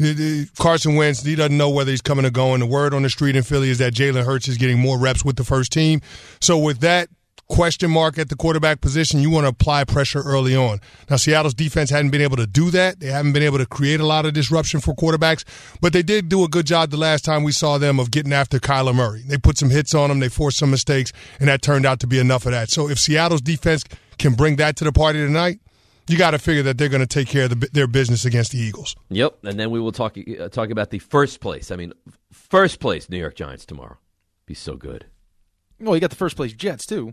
Carson Wentz, he doesn't know whether he's coming or going. The word on the street in Philly is that Jalen Hurts is getting more reps with the first team. So with that question mark at the quarterback position, you want to apply pressure early on. Now, Seattle's defense hadn't been able to do that. They haven't been able to create a lot of disruption for quarterbacks, but they did do a good job the last time we saw them of getting after Kyler Murray. They put some hits on him, they forced some mistakes, and that turned out to be enough of that. So if Seattle's defense can bring that to the party tonight, you got to figure that they're going to take care of the, their business against the Eagles. Yep, and then we will talk uh, talk about the first place. I mean, first place New York Giants tomorrow. Be so good. Well, you got the first place Jets, too.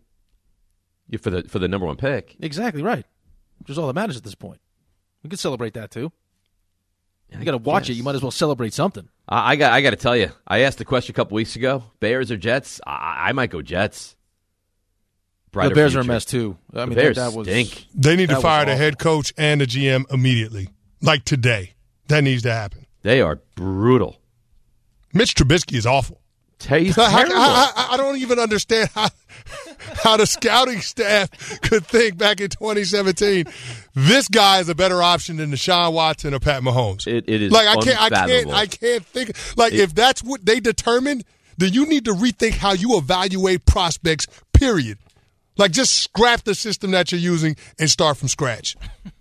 Yeah, for the for the number one pick. Exactly right. Which is all that matters at this point. We could celebrate that, too. Yeah, you got to watch yes. it. You might as well celebrate something. Uh, I got I got to tell you, I asked the question a couple weeks ago, Bears or Jets? I, I might go Jets. Brighter the Bears future. Are a mess, too. I the mean, Bears that, that was, stink. They need to fire the head coach and the G M immediately. Like today. That needs to happen. They are brutal. Mitch Trubisky is awful. He's I, terrible. I, I, I don't even understand how, how the scouting staff could think back in twenty seventeen this guy is a better option than Deshaun Watson or Pat Mahomes. It, it is like I can't, I can't, unfathomable. I can't think. Like It- if that's what they determined, then you need to rethink how you evaluate prospects. Period. Like just scrap the system that you're using and start from scratch.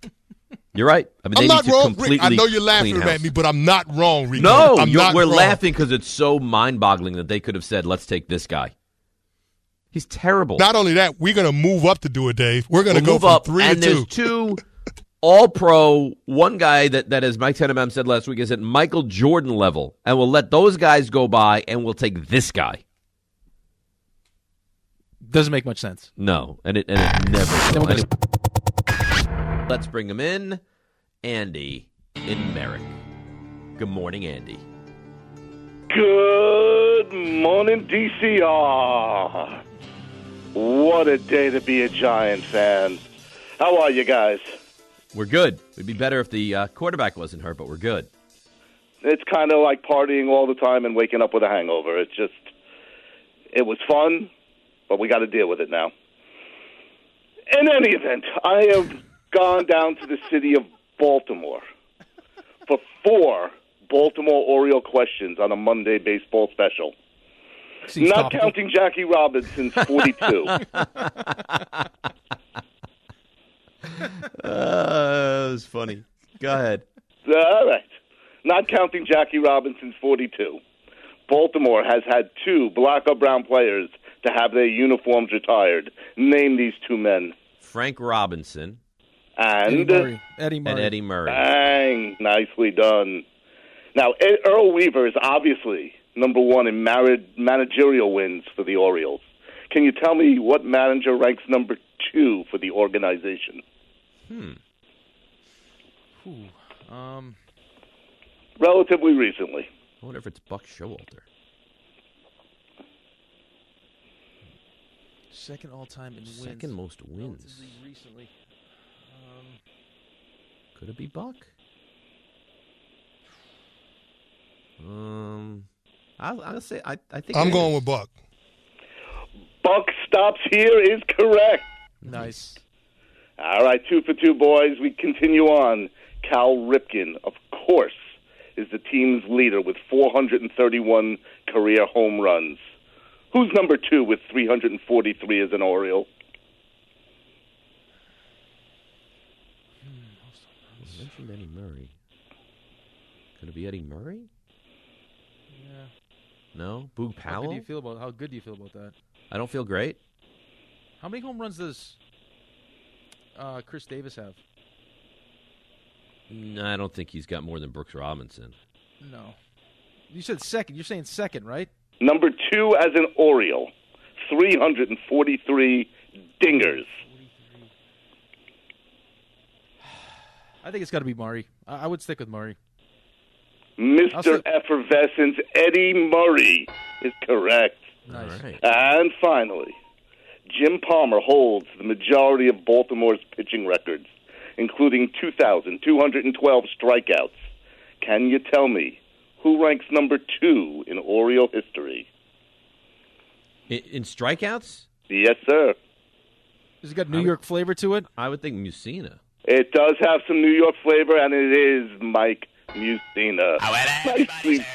You're right. I mean, they I'm not need to wrong, completely Rick. I know you're laughing clean at house. me, but I'm not wrong, Rico. No, I'm you're, not we're wrong. laughing because it's so mind-boggling that they could have said, let's take this guy. He's terrible. Not only that, we're going to move up to do it, Dave. We're going to we'll go move from up, three and to there's two. two all-pro, one guy that, that as Mike Tenenbaum said last week, is at Michael Jordan level, and we'll let those guys go by, and we'll take this guy. Doesn't make much sense. No, and it, and it never will. Then we'll Anyway, let's bring him in. Andy in Merrick. Good morning, Andy. Good morning, D C R. What a day to be a Giant fan. How are you guys? We're good. We'd be better if the uh, quarterback wasn't hurt, but we're good. It's kind of like partying all the time and waking up with a hangover. It's just, it was fun, but we got to deal with it now. In any event, I have gone down to the city of Baltimore for four Baltimore Oriole questions on a Monday baseball special. Seems Not topical. counting Jackie Robinson's forty-two. Uh, it was funny. Go ahead. All right. Not counting Jackie Robinson's forty-two. Baltimore has had two black or brown players to have their uniforms retired. Name these two men. Frank Robinson And Eddie Murray. Eddie Murray. and Eddie Murray. bang, nicely done. Now, Ed- Earl Weaver is obviously number one in married managerial wins for the Orioles. Can you tell me what manager ranks number two for the organization? Hmm. Ooh, um, Relatively recently. I wonder if it's Buck Showalter. second all-time in wins. Second most wins. Relatively recently. Um, Could it be Buck? Um, I'll, I'll say I. I think I'm it going is. with Buck. Buck stops here is correct. nice. All right, two for two, boys. We continue on. Cal Ripken, of course, is the team's leader with four hundred thirty-one career home runs. Who's number two with three hundred forty-three as an Oriole? You mentioned Eddie Murray. Could it be Eddie Murray? Yeah. No, Boog How good do you Powell. feel about? How good do you feel about that? I don't feel great. How many home runs does uh, Chris Davis have? No, I don't think he's got more than Brooks Robinson. No. You said second. You're saying second, right? Number two as an Oriole, three hundred forty-three dingers. I think it's got to be Murray. I, I would stick with Murray. I'll Mister say- Effervescence, Eddie Murray, is correct. Nice. All right. And finally, Jim Palmer holds the majority of Baltimore's pitching records, including two thousand two hundred twelve strikeouts. Can you tell me who ranks number two in Oriole history? In, in strikeouts, Yes, sir. Has it got New I would- York flavor to it? I would think Musina. It does have some New York flavor, and it is Mike Musina. Nicely,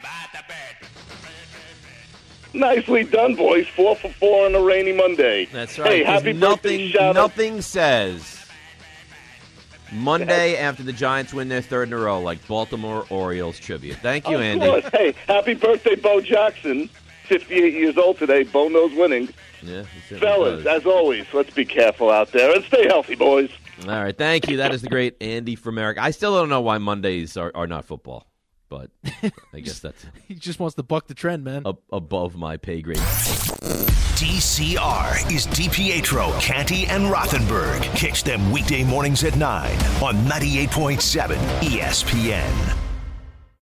nicely done, boys. Four for four on a rainy Monday. That's right. Hey, 'cause happy nothing, birthday, shout out. nothing says Monday after the Giants win their third in a row like Baltimore Orioles tribute. Thank you, Of Andy. course. Hey, happy birthday, Bo Jackson. fifty-eight years old today. Bo knows winning. Yeah, he certainly Fellas, does. as always, let's be careful out there and stay healthy, boys. All right, thank you. That is the great Andy from Merrick. I still don't know why Mondays are, are not football, but I guess that's He just wants to buck the trend, man. ab- above my pay grade. D C R is DiPietro, Canty, and Rothenberg. Catch them weekday mornings at nine on ninety-eight point seven E S P N.